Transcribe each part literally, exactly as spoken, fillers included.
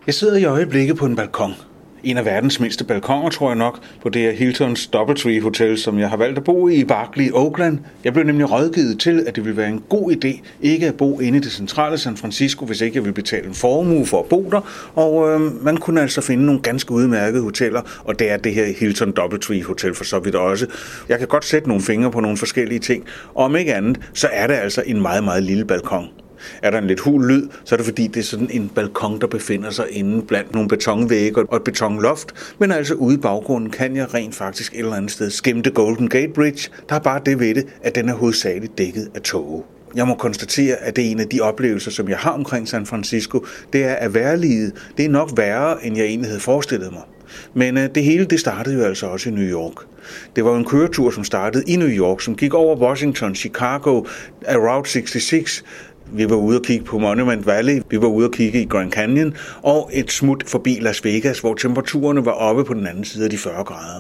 Jeg sidder i øjeblikket på en balkon. En af verdens mindste balkoner, tror jeg nok, på det her Hiltons Doubletree Hotel, som jeg har valgt at bo i i Berkeley, Oakland. Jeg blev nemlig rådgivet til, at det ville være en god idé ikke at bo inde i det centrale San Francisco, hvis ikke jeg ville betale en formue for at bo der. Og øh, man kunne altså finde nogle ganske udmærkede hoteller, og det er det her Hilton Doubletree Hotel for så vidt også. Jeg kan godt sætte nogle fingre på nogle forskellige ting, og om ikke andet, så er det altså en meget, meget lille balkon. Er der en lidt hul lyd, så er det fordi, det er sådan en balkon, der befinder sig inde blandt nogle betonvægge og et betonloft. Men altså ude i baggrunden kan jeg rent faktisk et eller andet sted skimte Golden Gate Bridge. Der er bare det ved det, at den er hovedsageligt dækket af tåge. Jeg må konstatere, at det er en af de oplevelser, som jeg har omkring San Francisco. Det er, at vejrliget, det er nok værre, end jeg egentlig havde forestillet mig. Men uh, det hele, det startede jo altså også i New York. Det var en køretur, som startede i New York, som gik over Washington, Chicago, af Route seksogtres. Vi var ude og kigge på Monument Valley, vi var ude og kigge i Grand Canyon, og et smut forbi Las Vegas, hvor temperaturerne var oppe på den anden side af de fyrre grader.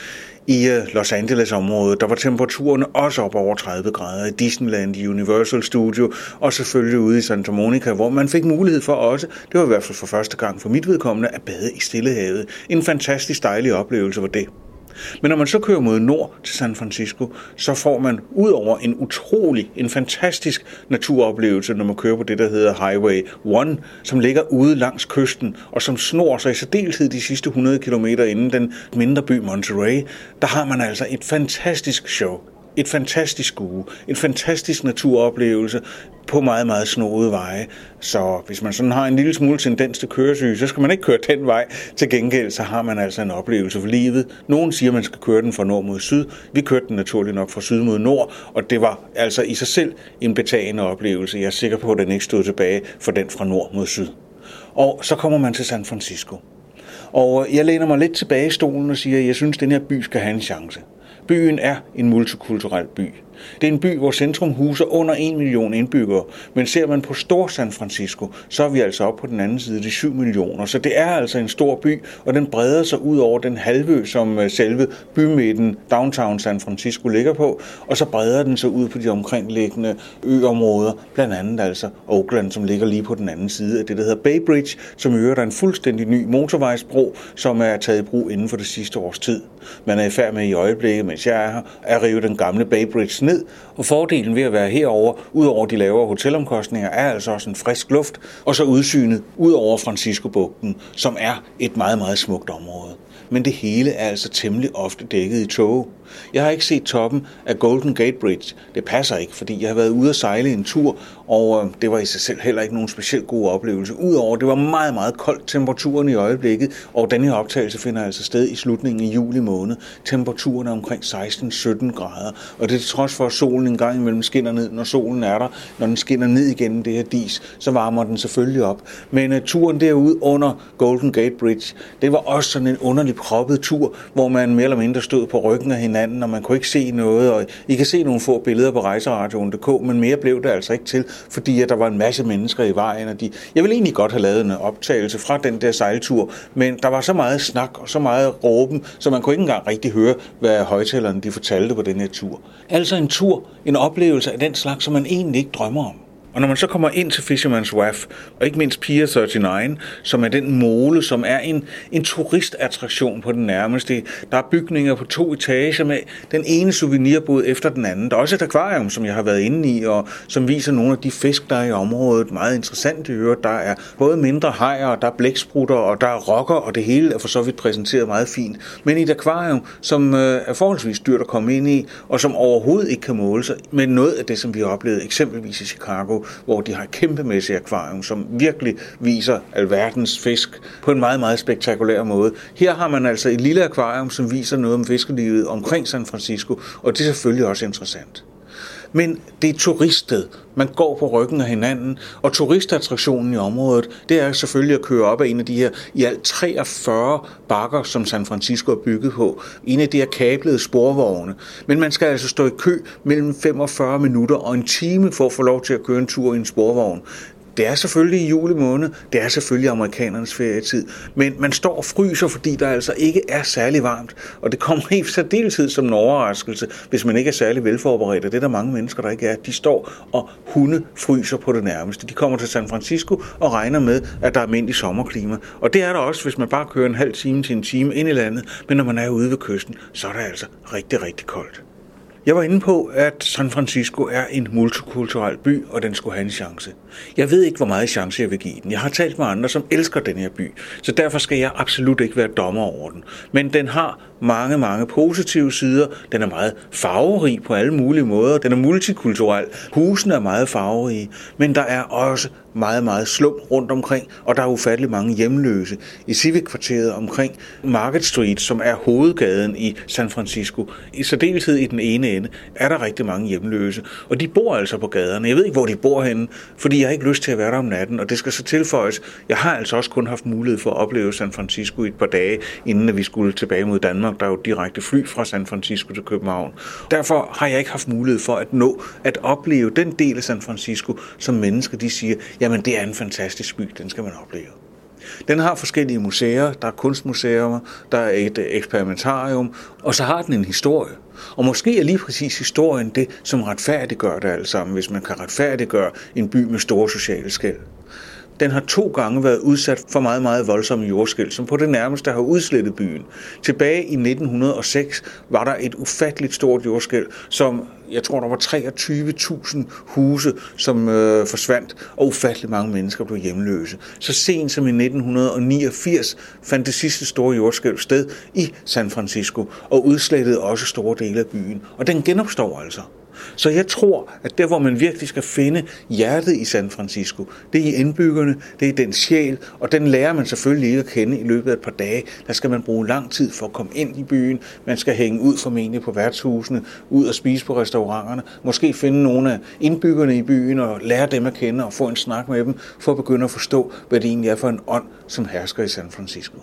I Los Angeles-området, der var temperaturerne også op over tredive grader i Disneyland, i Universal Studio, og selvfølgelig ude i Santa Monica, hvor man fik mulighed for også, det var i hvert fald for første gang for mit vedkommende, at bade i Stillehavet. En fantastisk dejlig oplevelse var det. Men når man så kører mod nord til San Francisco, så får man ud over en utrolig, en fantastisk naturoplevelse, når man kører på det, der hedder Highway et, som ligger ude langs kysten, og som snor sig i særdeleshed de sidste hundrede kilometer inden den mindre by Monterey. Der har man altså et fantastisk show. Et fantastisk skue, en fantastisk naturoplevelse på meget, meget snodede veje. Så hvis man sådan har en lille smule tendens til køresyge, så skal man ikke køre den vej. Til gengæld så har man altså en oplevelse for livet. Nogen siger, at man skal køre den fra nord mod syd. Vi kørte den naturligt nok fra syd mod nord, og det var altså i sig selv en betagende oplevelse. Jeg er sikker på, at den ikke stod tilbage for den fra nord mod syd. Og så kommer man til San Francisco. Og jeg læner mig lidt tilbage i stolen og siger, at jeg synes, at den her by skal have en chance. Byen er en multikulturel by. Det er en by, hvor centrum huser under en million indbyggere, men ser man på Stor San Francisco, så er vi altså oppe på den anden side af de syv millioner. Så det er altså en stor by, og den breder sig ud over den halvø, som selve bymidten Downtown San Francisco ligger på, og så breder den sig ud på de omkringliggende øområder, blandt andet altså Oakland, som ligger lige på den anden side af det, der hedder Bay Bridge, som øger der en fuldstændig ny motorvejsbro, som er taget i brug inden for det sidste års tid. Man er i færd med i øjeblikket, mens jeg er her, at rive den gamle Bay Bridge ned, og fordelen ved at være herover, ud over de lavere hotelomkostninger, er altså også en frisk luft, og så udsynet ud over Francisco-bugten, som er et meget, meget smukt område. Men det hele er altså temmelig ofte dækket i tåge. Jeg har ikke set toppen af Golden Gate Bridge. Det passer ikke, fordi jeg har været ude at sejle en tur, og det var i sig selv heller ikke nogen specielt god oplevelse. Udover det var meget, meget koldt temperaturen i øjeblikket, og denne her optagelse finder altså sted i slutningen af juli måned. Temperaturen er omkring seksten til sytten grader, og det er trods for, at solen en gang imellem skinner ned, når solen er der. Når den skinner ned igennem det her dis, så varmer den selvfølgelig op. Men uh, turen derude under Golden Gate Bridge, det var også sådan en underlig proppet tur, hvor man mere eller mindre stod på ryggen af hinanden, og man kunne ikke se noget, og I kan se nogle få billeder på rejseradioen punktum d k, men mere blev det altså ikke til, fordi at der var en masse mennesker i vejen, og de, jeg ville egentlig godt have lavet en optagelse fra den der sejltur, men der var så meget snak og så meget råben, så man kunne ikke engang rigtig høre, hvad højtalerne de fortalte på den her tur. Altså en tur, en oplevelse af den slags, som man egentlig ikke drømmer om. Og når man så kommer ind til Fisherman's Wharf, og ikke mindst Pier treogtredive, som er den mole, som er en, en turistattraktion på den nærmeste. Der er bygninger på to etager med den ene souvenirbod efter den anden. Der er også et akvarium, som jeg har været inde i, og som viser nogle af de fisk, der er i området. Meget interessant i øvrigt. Der er både mindre hajer, der er blæksprutter, og der er rokker, og det hele er for så vidt præsenteret meget fint. Men i et akvarium, som øh, er forholdsvis dyrt at komme ind i, og som overhovedet ikke kan måle sig med noget af det, som vi har oplevet eksempelvis i Chicago, hvor de har et kæmpemæssigt akvarium, som virkelig viser alverdens fisk på en meget, meget spektakulær måde. Her har man altså et lille akvarium, som viser noget om fiskelivet omkring San Francisco, og det er selvfølgelig også interessant. Men det er et turiststed. Man går på ryggen af hinanden, og turistattraktionen i området, det er selvfølgelig at køre op af en af de her i alt treogfyrre bakker, som San Francisco er bygget på. En af de her kablede sporvogne. Men man skal altså stå i kø mellem femogfyrre minutter og en time for at få lov til at køre en tur i en sporvogn. Det er selvfølgelig i juli måned, det er selvfølgelig amerikanernes ferietid, men man står og fryser, fordi der altså ikke er særlig varmt, og det kommer i særdeleshed som en overraskelse, hvis man ikke er særlig velforberedt, og det er der mange mennesker, der ikke er. De står og hunde fryser på det nærmeste. De kommer til San Francisco og regner med, at der er almindelig sommerklima, og det er der også, hvis man bare kører en halv time til en time ind i landet, men når man er ude ved kysten, så er det altså rigtig, rigtig koldt. Jeg var inde på, at San Francisco er en multikulturel by, og den skulle have en chance. Jeg ved ikke, hvor meget chance jeg vil give den. Jeg har talt med andre, som elsker den her by, så derfor skal jeg absolut ikke være dommer over den. Men den har mange, mange positive sider. Den er meget farverig på alle mulige måder. Den er multikulturel. Husene er meget farverige, men der er også meget, meget slum rundt omkring, og der er ufattelig mange hjemløse. I Civic-kvarteret omkring Market Street, som er hovedgaden i San Francisco, i særdeleshed i den ene ende, er der rigtig mange hjemløse, og de bor altså på gaderne. Jeg ved ikke, hvor de bor henne, fordi jeg har ikke lyst til at være der om natten, og det skal så tilføjes. Jeg har altså også kun haft mulighed for at opleve San Francisco i et par dage, inden vi skulle tilbage mod Danmark. Der er jo direkte fly fra San Francisco til København. Derfor har jeg ikke haft mulighed for at nå at opleve den del af San Francisco, som mennesker de siger, jamen det er en fantastisk by, den skal man opleve. Den har forskellige museer, der er kunstmuseer, der er et eksperimentarium, og så har den en historie. Og måske er lige præcis historien det, som retfærdiggør det alt sammen, hvis man kan retfærdiggøre en by med store sociale skel. Den har to gange været udsat for meget, meget voldsomme jordskælv, som på det nærmeste har udslettet byen. Tilbage i nitten hundrede og seks var der et ufatteligt stort jordskælv, som jeg tror, der var treogtyve tusind huse, som øh, forsvandt, og ufattelig mange mennesker blev hjemløse. Så sent som i nitten hundrede og niogfirs fandt det sidste store jordskælv sted i San Francisco, og udslettede også store dele af byen. Og den genopstår altså. Så jeg tror, at der, hvor man virkelig skal finde hjertet i San Francisco, det er i indbyggerne, det er den sjæl, og den lærer man selvfølgelig ikke at kende i løbet af et par dage. Der skal man bruge lang tid for at komme ind i byen. Man skal hænge ud formentlig på værtshusene, ud og spise på restauranterne, måske finde nogle af indbyggerne i byen og lære dem at kende og få en snak med dem, for at begynde at forstå, hvad det egentlig er for en ånd, som hersker i San Francisco.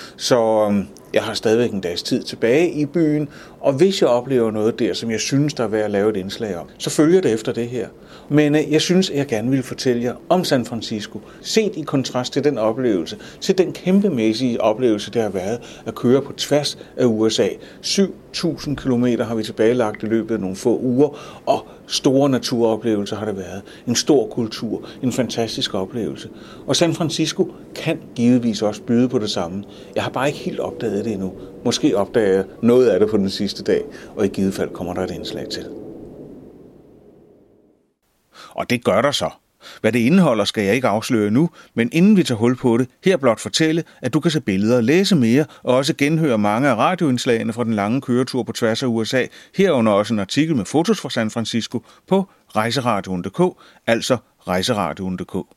Så jeg har stadigvæk en dags tid tilbage i byen, og hvis jeg oplever noget der, som jeg synes, der er værd at lave et indslag om, så følger det efter det her. Men jeg synes, at jeg gerne vil fortælle jer om San Francisco, set i kontrast til den oplevelse, til den kæmpemæssige oplevelse, det har været at køre på tværs af U S A. syv tusind kilometer har vi tilbagelagt i løbet af nogle få uger, og store naturoplevelser har det været. En stor kultur, en fantastisk oplevelse. Og San Francisco kan givetvis også byde på det samme. Jeg har bare ikke helt opdaget det endnu. Måske opdager jeg noget af det på den sidste dag, og i givet fald kommer der et indslag til. Og det gør der så. Hvad det indeholder, skal jeg ikke afsløre nu, men inden vi tager hul på det, her blot fortælle, at du kan se billeder, læse mere og også genhøre mange af radioindslagene fra den lange køretur på tværs af U S A, herunder også en artikel med fotos fra San Francisco på rejseradioen punktum d k, altså rejseradioen punktum d k.